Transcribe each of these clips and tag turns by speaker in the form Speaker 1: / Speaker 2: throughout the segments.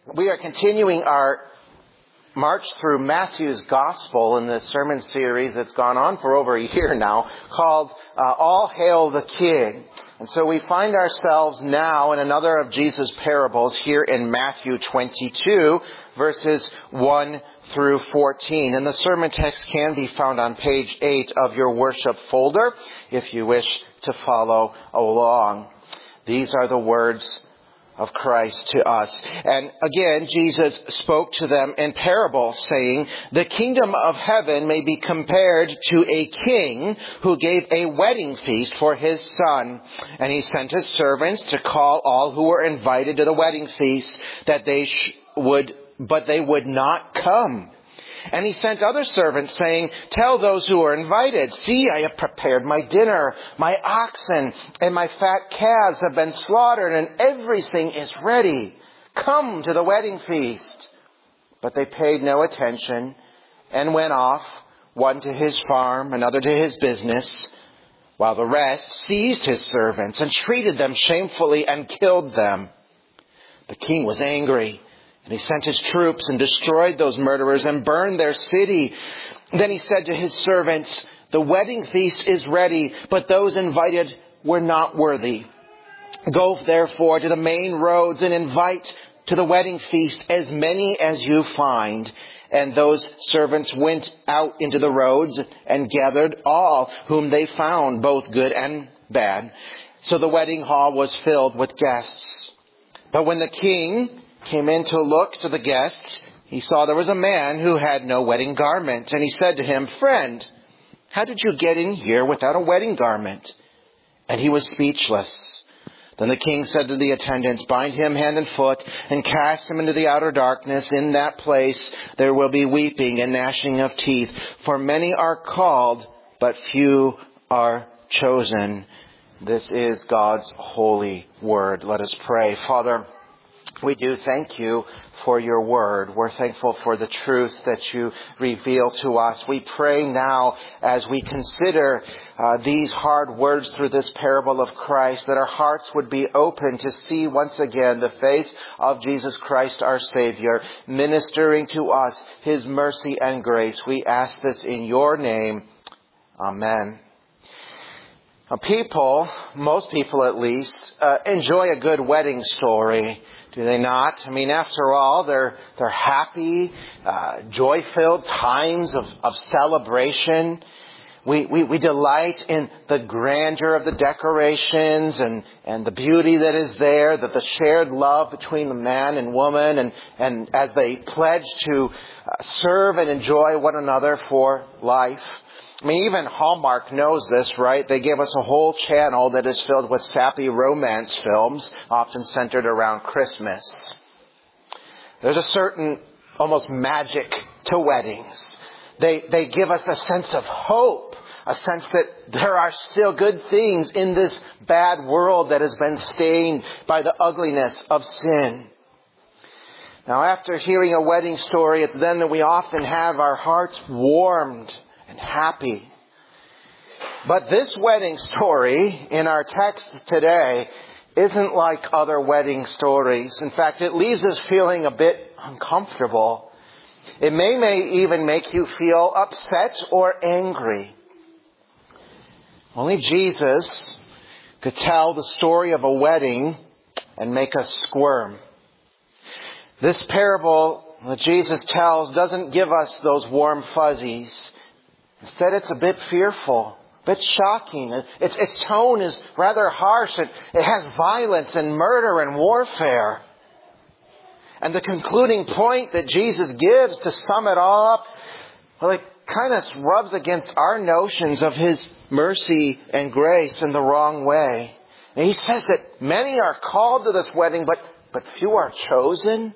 Speaker 1: We are continuing our march through Matthew's Gospel in this sermon series that's gone on for over a year now, called All Hail the King. And so we find ourselves now in another of Jesus' parables here in Matthew 22, verses 1 through 14. And the sermon text can be found on page 8 of your worship folder if you wish to follow along. These are the words of Christ to us. And again, Jesus spoke to them in parables, saying, "The kingdom of heaven may be compared to a king who gave a wedding feast for his son. And he sent his servants to call all who were invited to the wedding feast, but they would not come. And he sent other servants, saying, 'Tell those who are invited, see, I have prepared my dinner. My oxen and my fat calves have been slaughtered, and everything is ready. Come to the wedding feast.' But they paid no attention and went off, one to his farm, another to his business, while the rest seized his servants and treated them shamefully and killed them. The king was angry, and he sent his troops and destroyed those murderers and burned their city. Then he said to his servants, 'The wedding feast is ready, but those invited were not worthy. Go therefore to the main roads and invite to the wedding feast as many as you find.' And those servants went out into the roads and gathered all whom they found, both good and bad. So the wedding hall was filled with guests. But when the king came in to look to the guests, he saw there was a man who had no wedding garment. And he said to him, 'Friend, how did you get in here without a wedding garment?' And he was speechless. Then the king said to the attendants, 'Bind him hand and foot and cast him into the outer darkness. In that place there will be weeping and gnashing of teeth. For many are called, but few are chosen.'" This is God's holy word. Let us pray. Father, we do thank you for your word. We're thankful for the truth that you reveal to us. We pray now as we consider these hard words through this parable of Christ, that our hearts would be open to see once again the face of Jesus Christ, our Savior, ministering to us his mercy and grace. We ask this in your name. Amen. Most people at least, enjoy a good wedding story. Do they not? I mean, after all, they're happy, joy-filled times of celebration. We delight in the grandeur of the decorations and the beauty that is there, that the shared love between the man and woman, and as they pledge to serve and enjoy one another for life. I mean, even Hallmark knows this, right? They give us a whole channel that is filled with sappy romance films, often centered around Christmas. There's a certain almost magic to weddings. They give us a sense of hope, a sense that there are still good things in this bad world that has been stained by the ugliness of sin. Now, after hearing a wedding story, it's then that we often have our hearts warmed and happy. But this wedding story in our text today isn't like other wedding stories. In fact, it leaves us feeling a bit uncomfortable. It may even make you feel upset or angry. Only Jesus could tell the story of a wedding and make us squirm. This parable that Jesus tells doesn't give us those warm fuzzies. Instead, it's a bit fearful, a bit shocking. Its tone is rather harsh. It has violence and murder and warfare. And the concluding point that Jesus gives to sum it all up, well, it kind of rubs against our notions of his mercy and grace in the wrong way. And he says that many are called to this wedding, but few are chosen.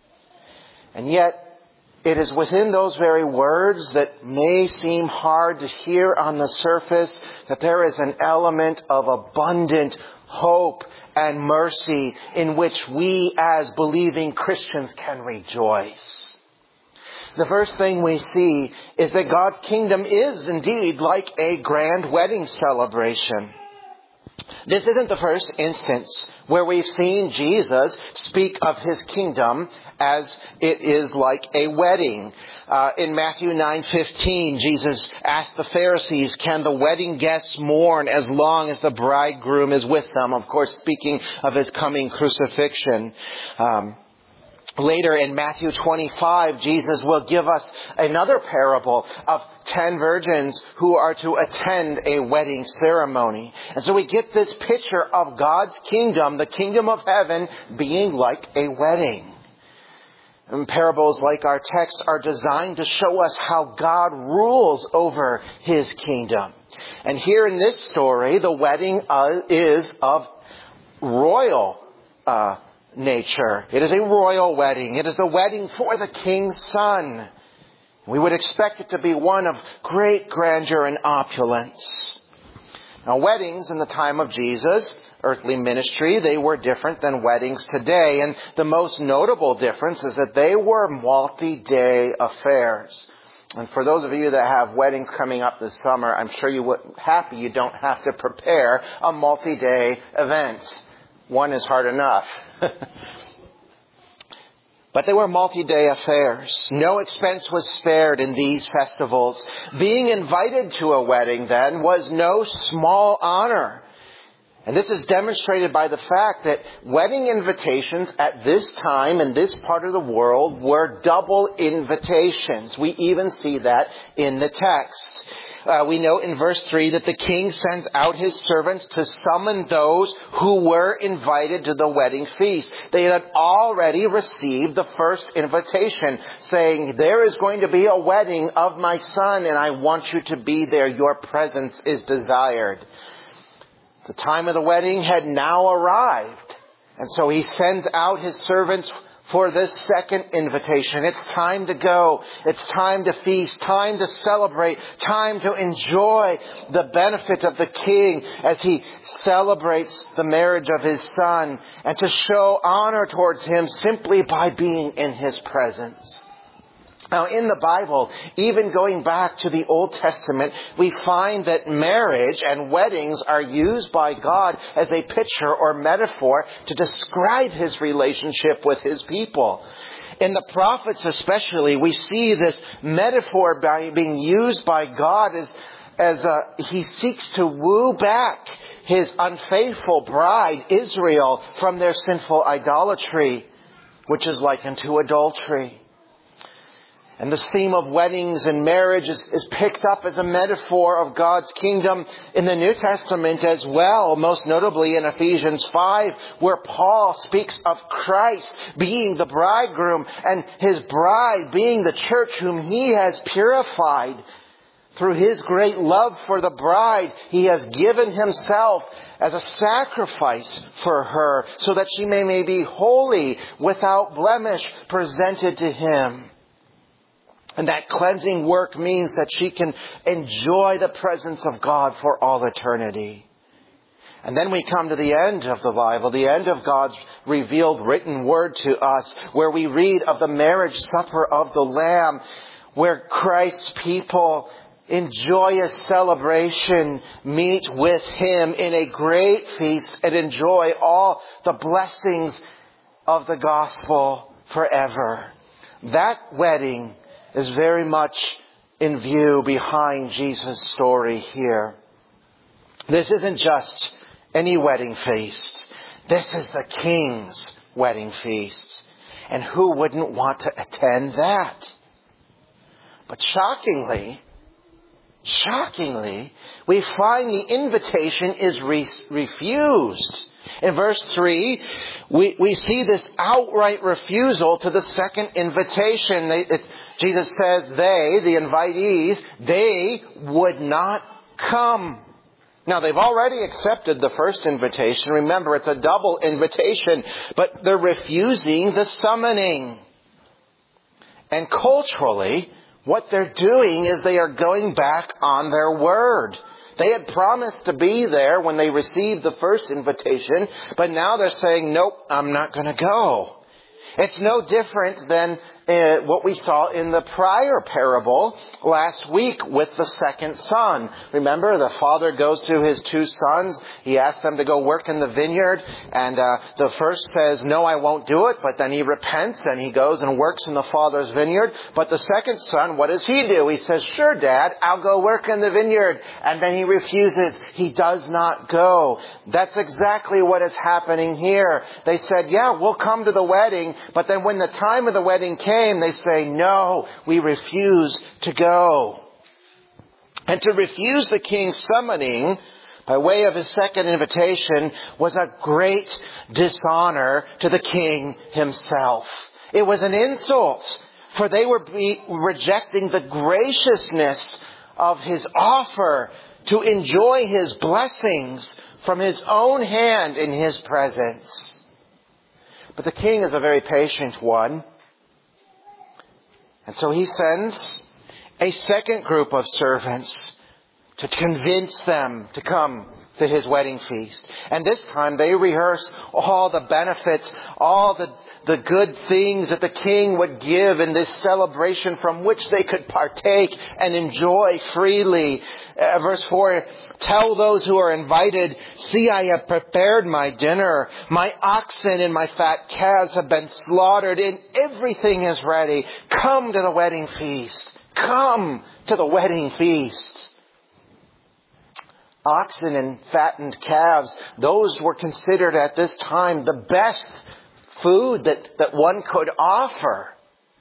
Speaker 1: And yet, it is within those very words that may seem hard to hear on the surface that there is an element of abundant hope and mercy in which we as believing Christians can rejoice. The first thing we see is that God's kingdom is indeed like a grand wedding celebration. This isn't the first instance where we've seen Jesus speak of his kingdom as it is like a wedding. In Matthew 9:15, Jesus asked the Pharisees, "Can the wedding guests mourn as long as the bridegroom is with them?" Of course, speaking of his coming crucifixion. Later in Matthew 25, Jesus will give us another parable of 10 virgins who are to attend a wedding ceremony. And so we get this picture of God's kingdom, the kingdom of heaven, being like a wedding. And parables like our text are designed to show us how God rules over his kingdom. And here in this story, the wedding is of royal nature. It is a royal wedding. It is a wedding for the king's son. We would expect it to be one of great grandeur and opulence. Now, weddings in the time of Jesus' earthly ministry, they were different than weddings today. And the most notable difference is that they were multi-day affairs. And for those of you that have weddings coming up this summer, I'm sure you're happy you don't have to prepare a multi-day event. One is hard enough. But they were multi-day affairs. No expense was spared in these festivals. Being invited to a wedding then was no small honor. And this is demonstrated by the fact that wedding invitations at this time in this part of the world were double invitations. We even see that in the text. We note in verse 3 that the king sends out his servants to summon those who were invited to the wedding feast. They had already received the first invitation saying, "There is going to be a wedding of my son and I want you to be there. Your presence is desired." The time of the wedding had now arrived. And so he sends out his servants for this second invitation. It's time to go. It's time to feast, time to celebrate, time to enjoy the benefit of the king as he celebrates the marriage of his son and to show honor towards him simply by being in his presence. Now, in the Bible, even going back to the Old Testament, we find that marriage and weddings are used by God as a picture or metaphor to describe his relationship with his people. In the prophets especially, we see this metaphor being used by God as he seeks to woo back his unfaithful bride, Israel, from their sinful idolatry, which is likened to adultery. And this theme of weddings and marriage is picked up as a metaphor of God's kingdom in the New Testament as well, most notably in Ephesians 5, where Paul speaks of Christ being the bridegroom and his bride being the church whom he has purified. Through his great love for the bride, he has given himself as a sacrifice for her so that she may be holy, without blemish, presented to him. And that cleansing work means that she can enjoy the presence of God for all eternity. And then we come to the end of the Bible, the end of God's revealed written word to us, where we read of the marriage supper of the Lamb, where Christ's people in joyous celebration meet with him in a great feast and enjoy all the blessings of the gospel forever. That wedding is very much in view behind Jesus' story here. This isn't just any wedding feast. This is the King's wedding feast. And who wouldn't want to attend that? But shockingly, we find the invitation is refused. In verse 3, we see this outright refusal to the second invitation. Jesus says they, the invitees, they would not come. Now, they've already accepted the first invitation. Remember, it's a double invitation, but they're refusing the summoning. And culturally, what they're doing is they are going back on their word. They had promised to be there when they received the first invitation, but now they're saying, nope, I'm not going to go. It's no different than what we saw in the prior parable last week with the second son. Remember, the father goes to his two sons. He asks them to go work in the vineyard. And the first says, no, I won't do it. But then he repents and he goes and works in the father's vineyard. But the second son, what does he do? He says, sure, Dad, I'll go work in the vineyard. And then he refuses. He does not go. That's exactly what is happening here. They said, yeah, we'll come to the wedding. But then when the time of the wedding came, they say, no, we refuse to go. And to refuse the king's summoning by way of his second invitation was a great dishonor to the king himself. It was an insult, for they were rejecting the graciousness of his offer to enjoy his blessings from his own hand in his presence. But the king is a very patient one. And so he sends a second group of servants to convince them to come to his wedding feast. And this time they rehearse all the benefits, all the good things that the king would give in this celebration from which they could partake and enjoy freely. Verse 4, tell those who are invited, see, I have prepared my dinner. My oxen and my fat calves have been slaughtered and everything is ready. Come to the wedding feast. Come to the wedding feast. Oxen and fattened calves, those were considered at this time the best food that one could offer.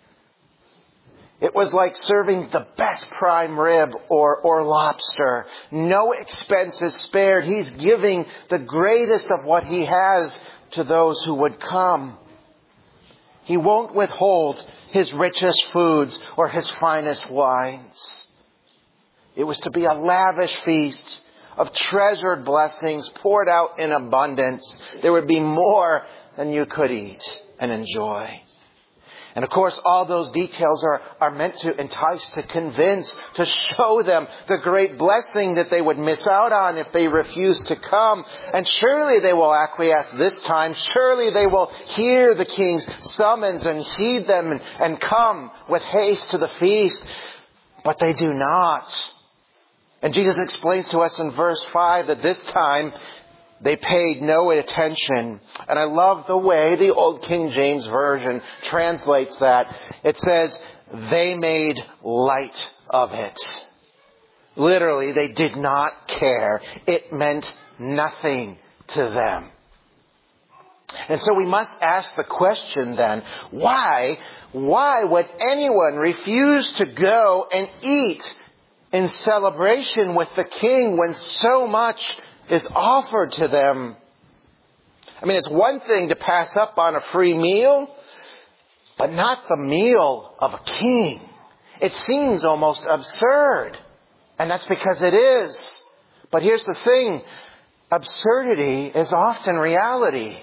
Speaker 1: It was like serving the best prime rib or lobster. No expense is spared. He's giving the greatest of what he has to those who would come. He won't withhold his richest foods or his finest wines. It was to be a lavish feast of treasured blessings poured out in abundance. There would be more than you could eat and enjoy. And of course, all those details are meant to entice, to convince, to show them the great blessing that they would miss out on if they refuse to come. And surely they will acquiesce this time. Surely they will hear the king's summons and heed them and come with haste to the feast. But they do not. And Jesus explains to us in verse 5 that this time they paid no attention. And I love the way the Old King James Version translates that. It says, they made light of it. Literally, they did not care. It meant nothing to them. And so we must ask the question then, why would anyone refuse to go and eat in celebration with the king when so much is offered to them? I mean, it's one thing to pass up on a free meal, but not the meal of a king. It seems almost absurd. And that's because it is. But here's the thing. Absurdity is often reality.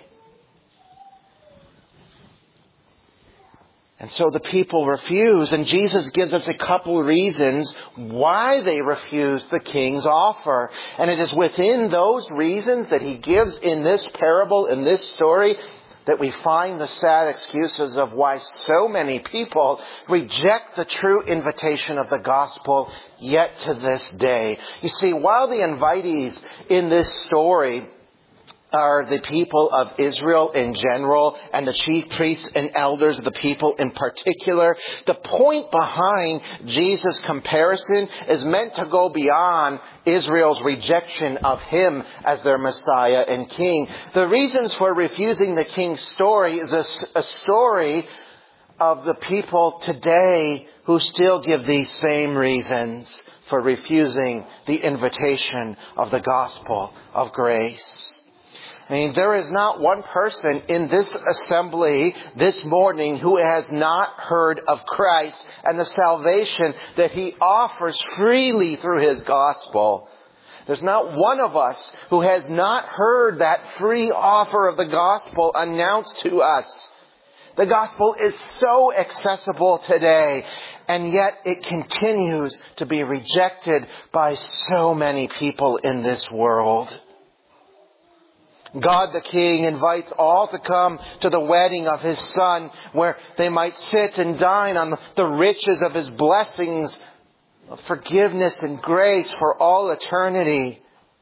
Speaker 1: And so the people refuse, and Jesus gives us a couple reasons why they refuse the king's offer. And it is within those reasons that he gives in this parable, in this story, that we find the sad excuses of why so many people reject the true invitation of the gospel yet to this day. You see, while the invitees in this story are the people of Israel in general and the chief priests and elders of the people in particular, the point behind Jesus' comparison is meant to go beyond Israel's rejection of him as their Messiah and King. The reasons for refusing the king's story is a story of the people today who still give these same reasons for refusing the invitation of the gospel of grace. I mean, there is not one person in this assembly this morning who has not heard of Christ and the salvation that he offers freely through his gospel. There's not one of us who has not heard that free offer of the gospel announced to us. The gospel is so accessible today, and yet it continues to be rejected by so many people in this world. God the King invites all to come to the wedding of His Son, where they might sit and dine on the riches of His blessings of forgiveness and grace for all eternity.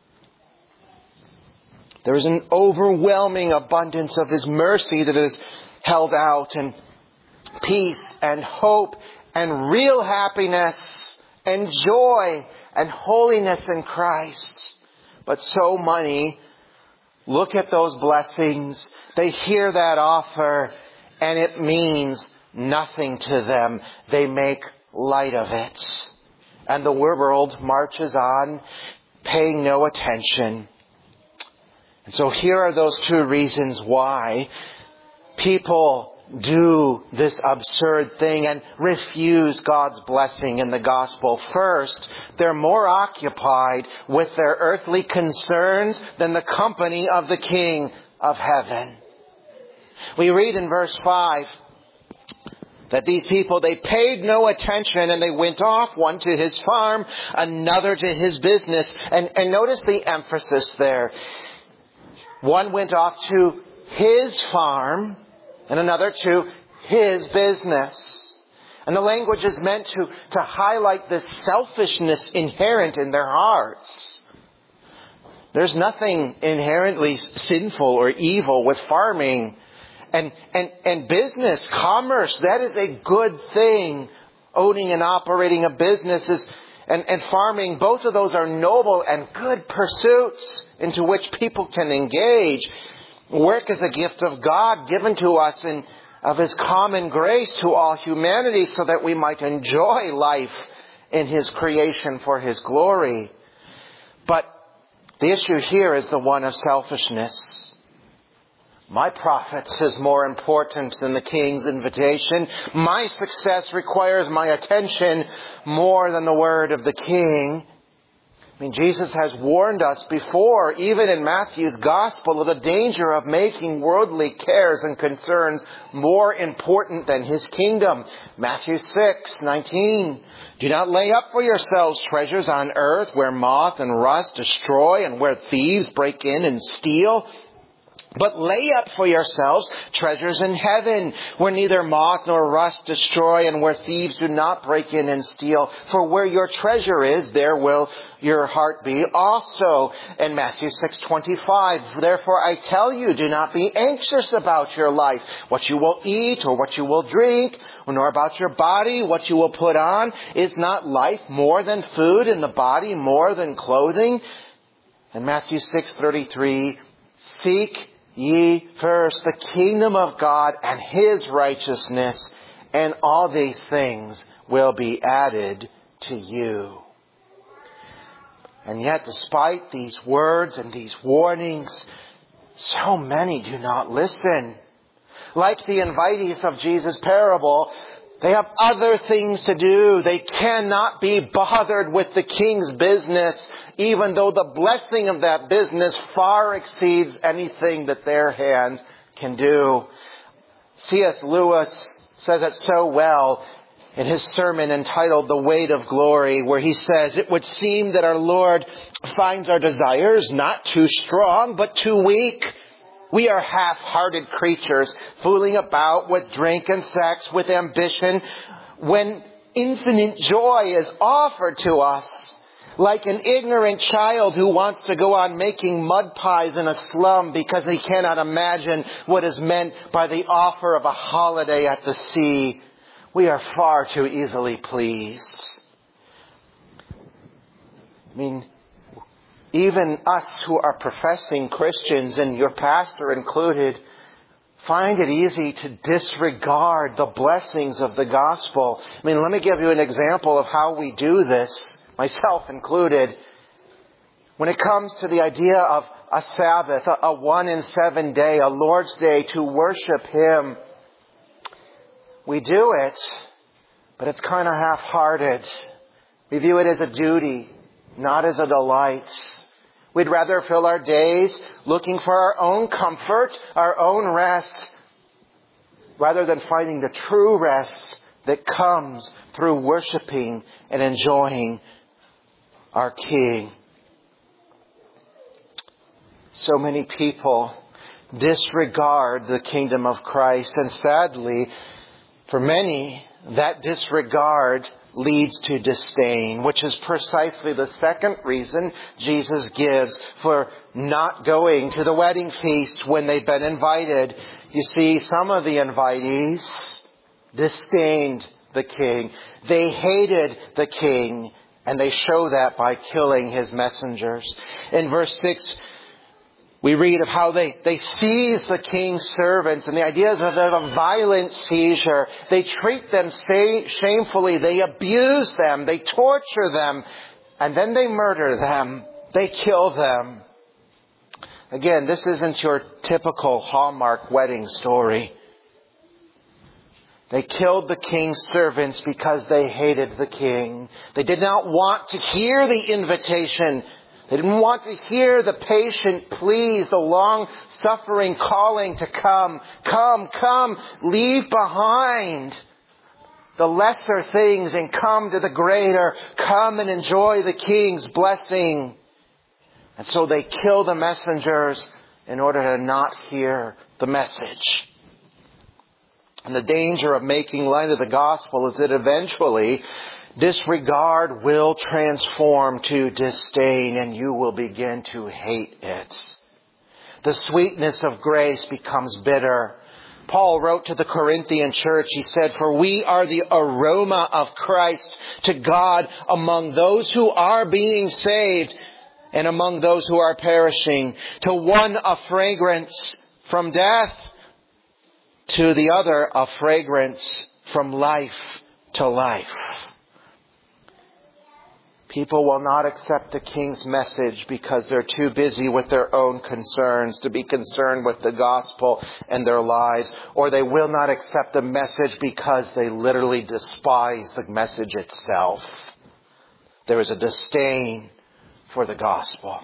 Speaker 1: There is an overwhelming abundance of His mercy that is held out, and peace and hope and real happiness and joy and holiness in Christ. But so many look at those blessings, they hear that offer, and it means nothing to them. They make light of it. And the world marches on, paying no attention. And so here are those two reasons why people do this absurd thing and refuse God's blessing in the gospel. First, they're more occupied with their earthly concerns than the company of the King of heaven. We read in verse 5 that these people, they paid no attention and they went off, one to his farm, another to his business. And notice the emphasis there. One went off to his farm and another to his business. And the language is meant to highlight this selfishness inherent in their hearts. There's nothing inherently sinful or evil with farming and business, commerce. That is a good thing. Owning and operating a business and farming, both of those are noble and good pursuits into which people can engage. Work is a gift of God given to us and of His common grace to all humanity so that we might enjoy life in His creation for His glory. But the issue here is the one of selfishness. My profits is more important than the King's invitation. My success requires my attention more than the word of the King. Jesus has warned us before, even in Matthew's Gospel, of the danger of making worldly cares and concerns more important than His kingdom. Matthew 6:19. Do not lay up for yourselves treasures on earth where moth and rust destroy and where thieves break in and steal. But lay up for yourselves treasures in heaven, where neither moth nor rust destroy, and where thieves do not break in and steal. For where your treasure is, there will your heart be also. And Matthew 6:25, therefore I tell you, do not be anxious about your life, what you will eat or what you will drink, nor about your body, what you will put on. Is not life more than food, and the body more than clothing? And Matthew 6:33, seek ye first the kingdom of God and His righteousness, and all these things will be added to you. And yet, despite these words and these warnings, so many do not listen. Like the invitees of Jesus' parable, they have other things to do. They cannot be bothered with the King's business, even though the blessing of that business far exceeds anything that their hand can do. C.S. Lewis says it so well in his sermon entitled The Weight of Glory, where he says, it would seem that our Lord finds our desires not too strong, but too weak. We are half-hearted creatures, fooling about with drink and sex, with ambition, when infinite joy is offered to us. Like an ignorant child who wants to go on making mud pies in a slum because he cannot imagine what is meant by the offer of a holiday at the sea. We are far too easily pleased. Even us who are professing Christians, and your pastor included, find it easy to disregard the blessings of the gospel. Let me give you an example of how we do this, myself included. When it comes to the idea of a Sabbath, a 1 in 7 day, a Lord's Day to worship Him, we do it, but it's kind of half-hearted. We view it as a duty, not as a delight. We'd rather fill our days looking for our own comfort, our own rest, rather than finding the true rest that comes through worshiping and enjoying our King. So many people disregard the kingdom of Christ. And sadly, for many, that disregard leads to disdain, which is precisely the second reason Jesus gives for not going to the wedding feast when they've been invited. You see, some of the invitees disdained the king. They hated the king, and they show that by killing his messengers. In verse 6, we read of how they seize the king's servants, and the idea is of a violent seizure. They treat them shamefully. They abuse them. They torture them. And then they murder them. They kill them. Again, this isn't your typical Hallmark wedding story. They killed the king's servants because they hated the king. They did not want to hear the invitation. They didn't want to hear the patient pleas, the long-suffering calling to come, come, leave behind the lesser things and come to the greater. Come and enjoy the king's blessing. And so they kill the messengers in order to not hear the message. And the danger of making light of the gospel is that eventually disregard will transform to disdain, and you will begin to hate it. The sweetness of grace becomes bitter. Paul wrote to the Corinthian church, he said, "For we are the aroma of Christ to God among those who are being saved and among those who are perishing. To one a fragrance from death, to the other a fragrance from life to life." People will not accept the king's message because they're too busy with their own concerns to be concerned with the gospel and their lives. Or they will not accept the message because they literally despise the message itself. There is a disdain for the gospel.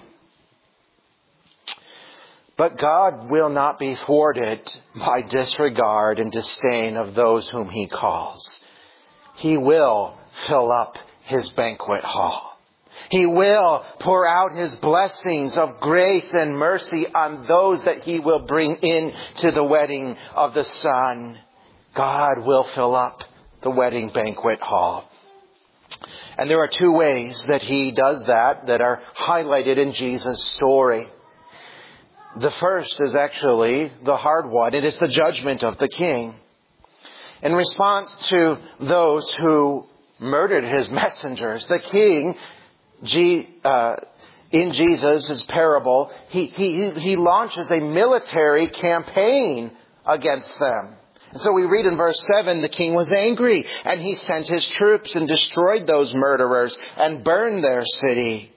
Speaker 1: But God will not be thwarted by disregard and disdain of those whom He calls. He will fill up His banquet hall. He will pour out His blessings of grace and mercy on those that He will bring in to the wedding of the Son. God will fill up the wedding banquet hall. And there are two ways that He does that are highlighted in Jesus' story. The first is actually the hard one. It is the judgment of the king. In response to those who murdered His messengers, the king, in Jesus' parable, he launches a military campaign against them. And so we read in verse 7, the king was angry, and he sent his troops and destroyed those murderers and burned their city.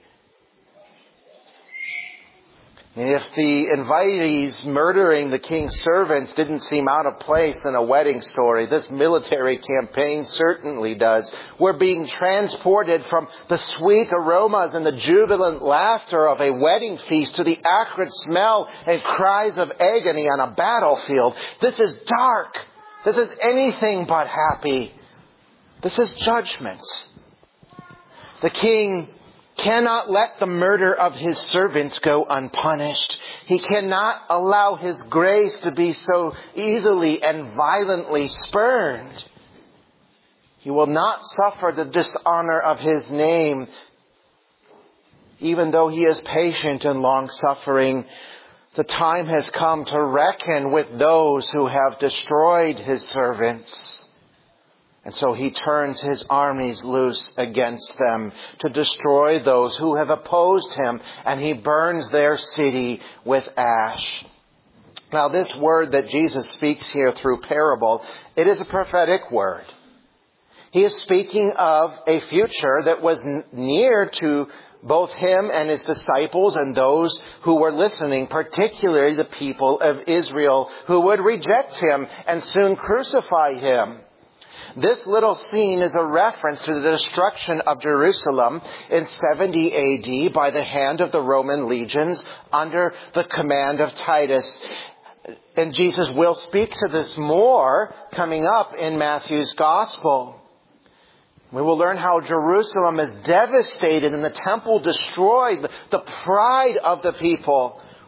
Speaker 1: And if the invitees murdering the king's servants didn't seem out of place in a wedding story, this military campaign certainly does. We're being transported from the sweet aromas and the jubilant laughter of a wedding feast to the acrid smell and cries of agony on a battlefield. This is dark. This is anything but happy. This is judgment. The king cannot let the murder of his servants go unpunished. He cannot allow His grace to be so easily and violently spurned. He will not suffer the dishonor of His name, even though He is patient and long-suffering. The time has come to reckon with those who have destroyed His servants. And so He turns His armies loose against them to destroy those who have opposed Him, and He burns their city with ash. Now, this word that Jesus speaks here through parable, it is a prophetic word. He is speaking of a future that was near to both Him and His disciples and those who were listening, particularly the people of Israel, who would reject Him and soon crucify Him. This little scene is a reference to the destruction of Jerusalem in 70 A.D. by the hand of the Roman legions under the command of Titus. And Jesus will speak to this more coming up in Matthew's Gospel. We will learn how Jerusalem is devastated and the temple destroyed, the pride of the people,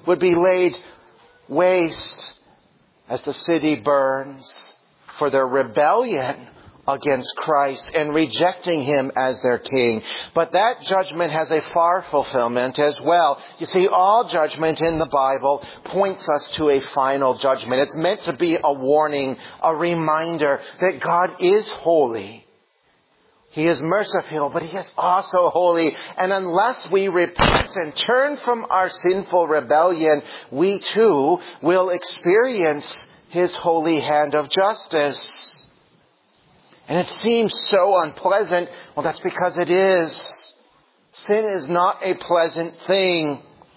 Speaker 1: would be laid waste as the city burns for their rebellion against Christ and rejecting Him as their King. But that judgment has a far fulfillment as well. You see, all judgment in the Bible points us to a final judgment. It's meant to be a warning, a reminder that God is holy. He is merciful, but He is also holy. And unless we repent and turn from our sinful rebellion, we too will experience His holy hand of justice. And it seems so unpleasant. Well, that's because it is. Sin is not a pleasant thing.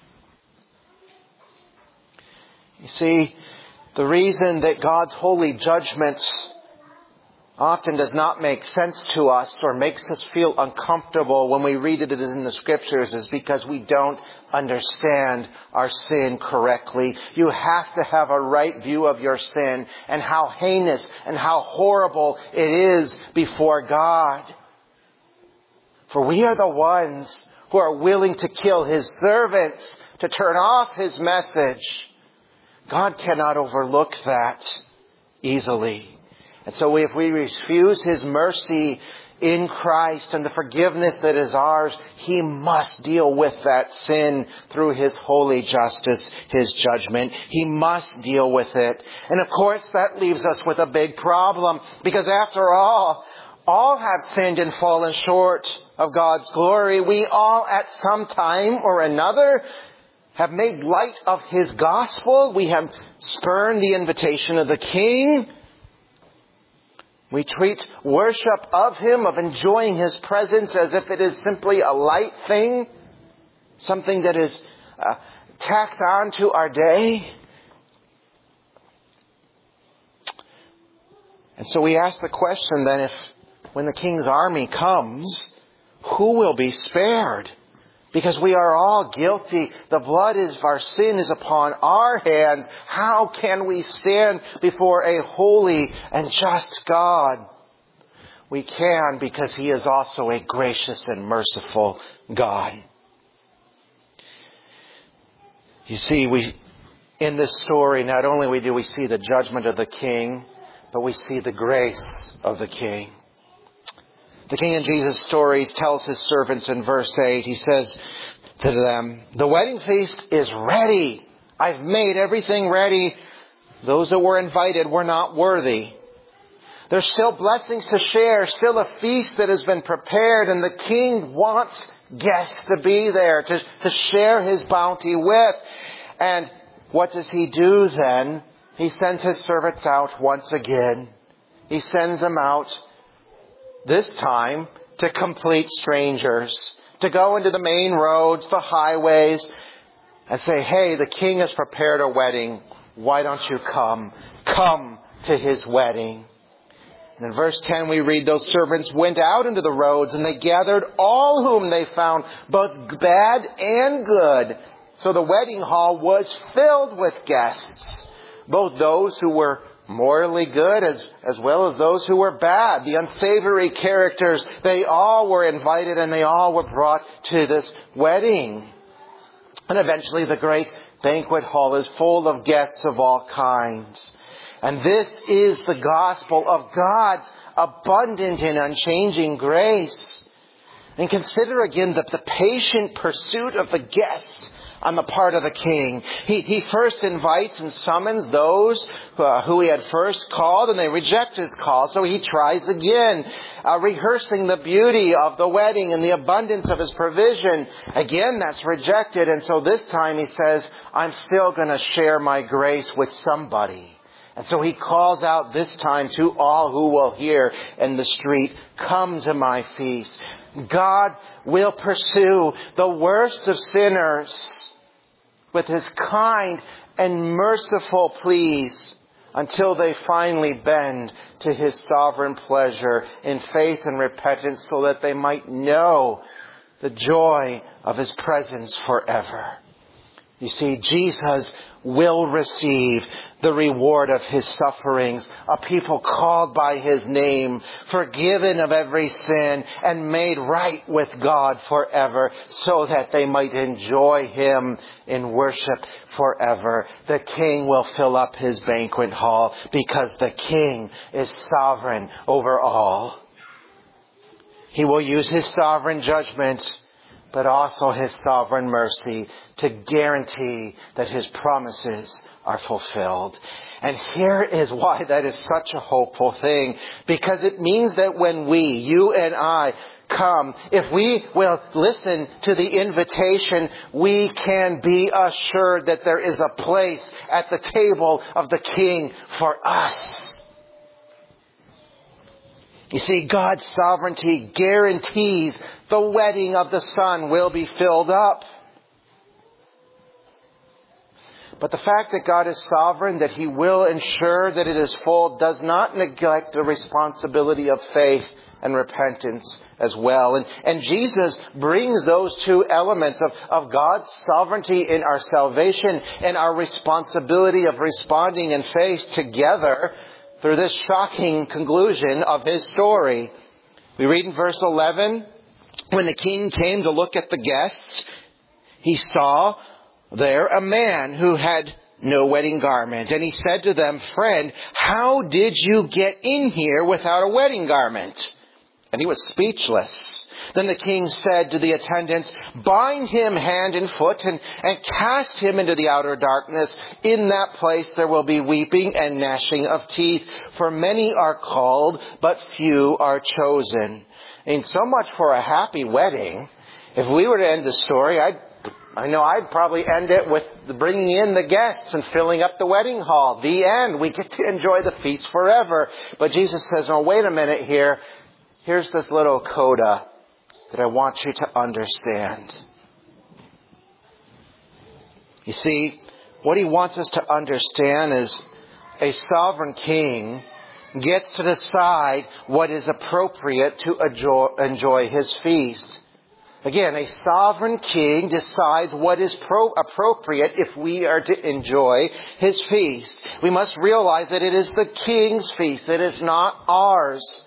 Speaker 1: You see, the reason that God's holy judgments often does not make sense to us or makes us feel uncomfortable when we read it in the Scriptures is because we don't understand our sin correctly. You have to have a right view of your sin and how heinous and how horrible it is before God. For we are the ones who are willing to kill His servants, to turn off His message. God cannot overlook that easily. And so if we refuse His mercy in Christ and the forgiveness that is ours, He must deal with that sin through His holy justice, His judgment. He must deal with it. And of course that leaves us with a big problem, because after all have sinned and fallen short of God's glory. We all at some time or another have made light of His gospel. We have spurned the invitation of the King. We treat worship of Him, of enjoying His presence, as if it is simply a light thing, something that is tacked on to our day. And so we ask the question then, if when the King's army comes, who will be spared? Because we are all guilty. The blood of our sin is upon our hands. How can we stand before a holy and just God? We can, because He is also a gracious and merciful God. You see, in this story, not only do we see the judgment of the King, but we see the grace of the King. The King in Jesus' story tells His servants in verse 8, He says to them, "The wedding feast is ready. I've made everything ready. Those that were invited were not worthy." There's still blessings to share, still a feast that has been prepared, and the King wants guests to be there, to share His bounty with. And what does He do then? He sends His servants out once again. He sends them out this time to complete strangers, to go into the main roads, the highways, and say, "Hey, the King has prepared a wedding. Why don't you come? Come to His wedding." And in verse 10 we read, "Those servants went out into the roads, and they gathered all whom they found, both bad and good. So the wedding hall was filled with guests, both those who were morally good as well as those who were bad. The unsavory characters, they all were invited and they all were brought to this wedding." And eventually the great banquet hall is full of guests of all kinds. And this is the gospel of God's abundant and unchanging grace. And consider again the patient pursuit of the guests on the part of the King. He first invites and summons those who He had first called, and they reject His call. So He tries again, rehearsing the beauty of the wedding and the abundance of His provision. Again, that's rejected. And so this time He says, "I'm still going to share my grace with somebody." And so He calls out this time to all who will hear in the street, "Come to my feast." God will pursue the worst of sinners with His kind and merciful pleas until they finally bend to His sovereign pleasure in faith and repentance, so that they might know the joy of His presence forever. You see, Jesus will receive the reward of His sufferings. A people called by His name, forgiven of every sin, and made right with God forever, so that they might enjoy Him in worship forever. The King will fill up His banquet hall because the King is sovereign over all. He will use His sovereign judgment, but also His sovereign mercy to guarantee that His promises are fulfilled. And here is why that is such a hopeful thing. Because it means that when we, you and I, come, if we will listen to the invitation, we can be assured that there is a place at the table of the King for us. You see, God's sovereignty guarantees the wedding of the Son will be filled up. But the fact that God is sovereign, that He will ensure that it is full, does not neglect the responsibility of faith and repentance as well. And Jesus brings those two elements of God's sovereignty in our salvation and our responsibility of responding in faith together through this shocking conclusion of His story. We read in verse 11, when the king came to look at the guests, he saw there a man who had no wedding garment. And he said to them, "Friend, how did you get in here without a wedding garment?" And he was speechless. Then the king said to the attendants, "Bind him hand and foot and cast him into the outer darkness. In that place there will be weeping and gnashing of teeth. For many are called, but few are chosen." And so much for a happy wedding. If we were to end the story, I'd probably end it with bringing in the guests and filling up the wedding hall. The end. We get to enjoy the feast forever. But Jesus says, "Oh, wait a minute here. Here's this little coda that I want you to understand." You see, what He wants us to understand is a sovereign king gets to decide what is appropriate to enjoy His feast. Again, a sovereign king decides what is appropriate if we are to enjoy His feast. We must realize that it is the King's feast. It is not ours.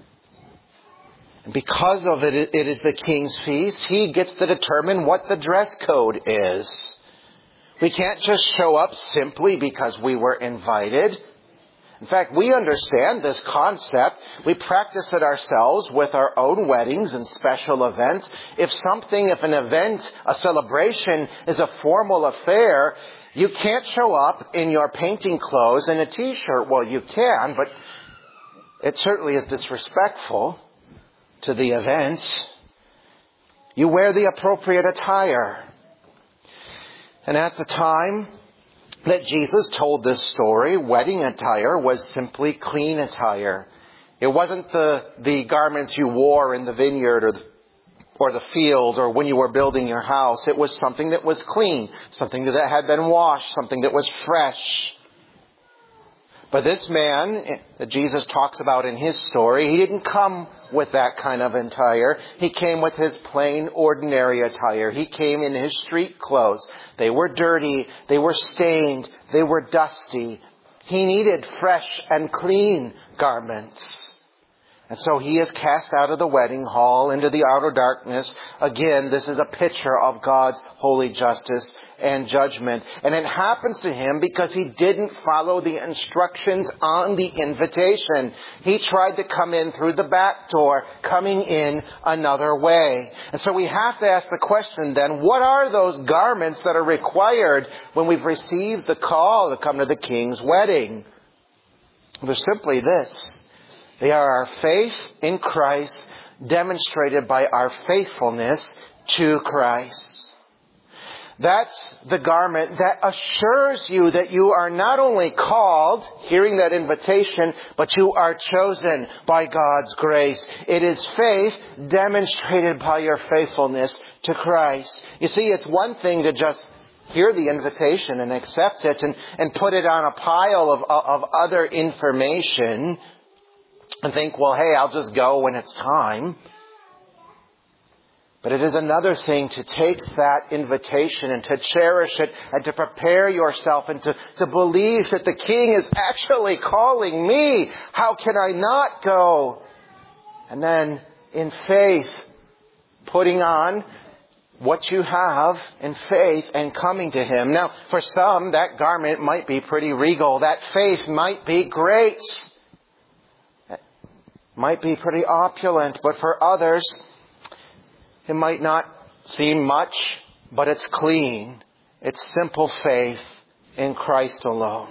Speaker 1: And because of it, it is the King's feast. He gets to determine what the dress code is. We can't just show up simply because we were invited. In fact, we understand this concept. We practice it ourselves with our own weddings and special events. If an event, a celebration, is a formal affair, you can't show up in your painting clothes and a t-shirt. Well, you can, but it certainly is disrespectful to the event. You wear the appropriate attire. And at the time that Jesus told this story, wedding attire was simply clean attire. It wasn't the garments you wore in the vineyard or the field or when you were building your house. It was something that was clean, something that had been washed, something that was fresh. But this man that Jesus talks about in His story, he didn't come with that kind of attire. He came with his plain, ordinary attire. He came in his street clothes. They were dirty. They were stained. They were dusty. He needed fresh and clean garments. And so he is cast out of the wedding hall into the outer darkness. Again, this is a picture of God's holy justice and judgment. And it happens to him because he didn't follow the instructions on the invitation. He tried to come in through the back door, coming in another way. And so we have to ask the question then, what are those garments that are required when we've received the call to come to the King's wedding? They're simply this. They are our faith in Christ demonstrated by our faithfulness to Christ. That's the garment that assures you that you are not only called, hearing that invitation, but you are chosen by God's grace. It is faith demonstrated by your faithfulness to Christ. You see, it's one thing to just hear the invitation and accept it and put it on a pile of other information and think, well, hey, I'll just go when it's time. But it is another thing to take that invitation and to cherish it and to prepare yourself and to believe that the King is actually calling me. How can I not go? And then in faith, putting on what you have in faith and coming to Him. Now, for some, that garment might be pretty regal. That faith might be great. It might be pretty opulent. But for others, it might not seem much, but it's clean. It's simple faith in Christ alone.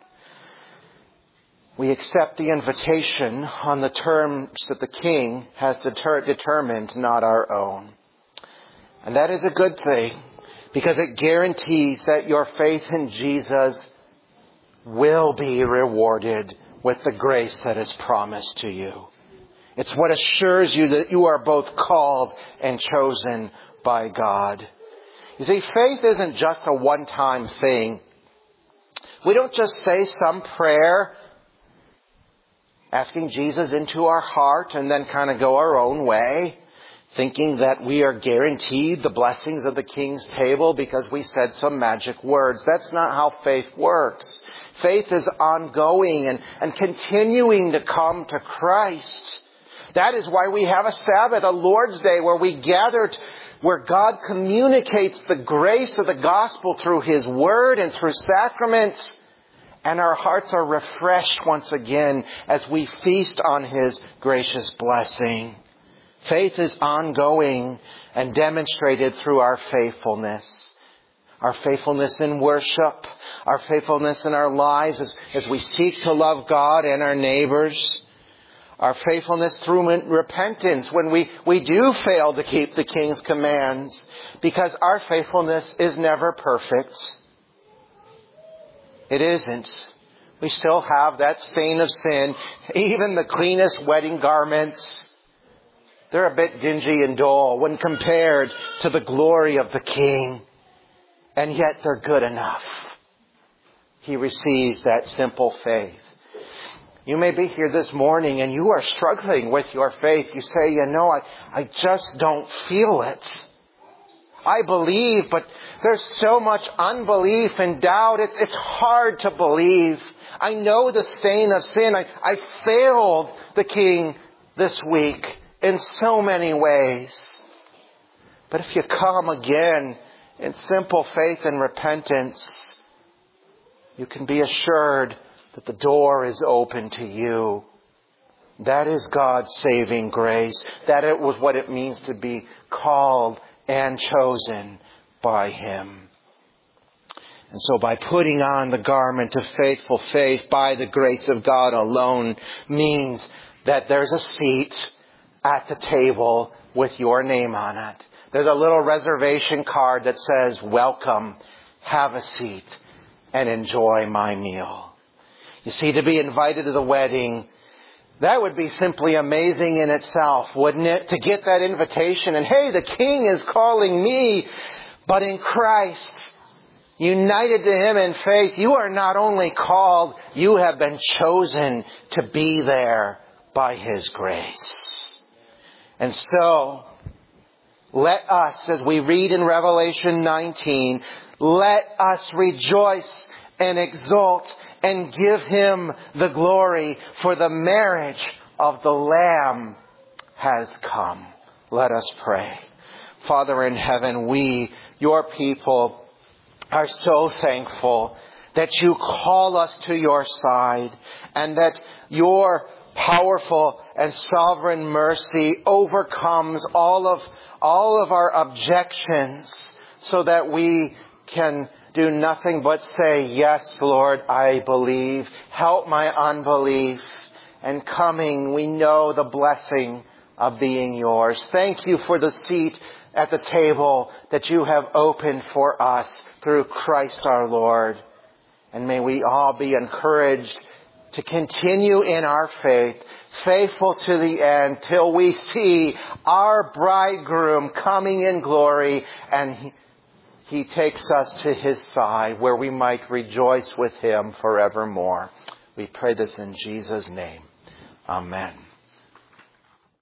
Speaker 1: We accept the invitation on the terms that the King has determined, not our own. And that is a good thing, because it guarantees that your faith in Jesus will be rewarded with the grace that is promised to you. It's what assures you that you are both called and chosen by God. You see, faith isn't just a one-time thing. We don't just say some prayer asking Jesus into our heart and then kind of go our own way, thinking that we are guaranteed the blessings of the King's table because we said some magic words. That's not how faith works. Faith is ongoing and continuing to come to Christ. That is why we have a Sabbath, a Lord's Day, where we gather, where God communicates the grace of the gospel through His Word and through sacraments. And our hearts are refreshed once again as we feast on His gracious blessing. Faith is ongoing and demonstrated through our faithfulness. Our faithfulness in worship, our faithfulness in our lives as we seek to love God and our neighbors. Our faithfulness through repentance when we do fail to keep the King's commands, because our faithfulness is never perfect. It isn't. We still have that stain of sin. Even the cleanest wedding garments, they're a bit dingy and dull when compared to the glory of the King. And yet they're good enough. He receives that simple faith. You may be here this morning and you are struggling with your faith. You say, I just don't feel it. I believe, but there's so much unbelief and doubt. It's hard to believe. I know the stain of sin. I failed the King this week in so many ways. But if you come again in simple faith and repentance, you can be assured that the door is open to you. That is God's saving grace. That it was what it means to be called and chosen by Him. And so by putting on the garment of faithful faith by the grace of God alone means that there's a seat at the table with your name on it. There's a little reservation card that says, "Welcome, have a seat, and enjoy my meal." You see, to be invited to the wedding, that would be simply amazing in itself, wouldn't it? To get that invitation and, hey, the King is calling me. But in Christ, united to Him in faith, you are not only called, you have been chosen to be there by His grace. And so, let us, as we read in Revelation 19, let us rejoice and exult and give Him the glory, for the marriage of the Lamb has come. Let us pray. Father in heaven, we, your people, are so thankful that you call us to your side and that your powerful and sovereign mercy overcomes all of our objections so that we can do nothing but say, "Yes, Lord, I believe. Help my unbelief." And coming, we know the blessing of being yours. Thank you for the seat at the table that you have opened for us through Christ our Lord. And may we all be encouraged to continue in our faith, faithful to the end, till we see our bridegroom coming in glory and He takes us to His side where we might rejoice with Him forevermore. We pray this in Jesus' name. Amen.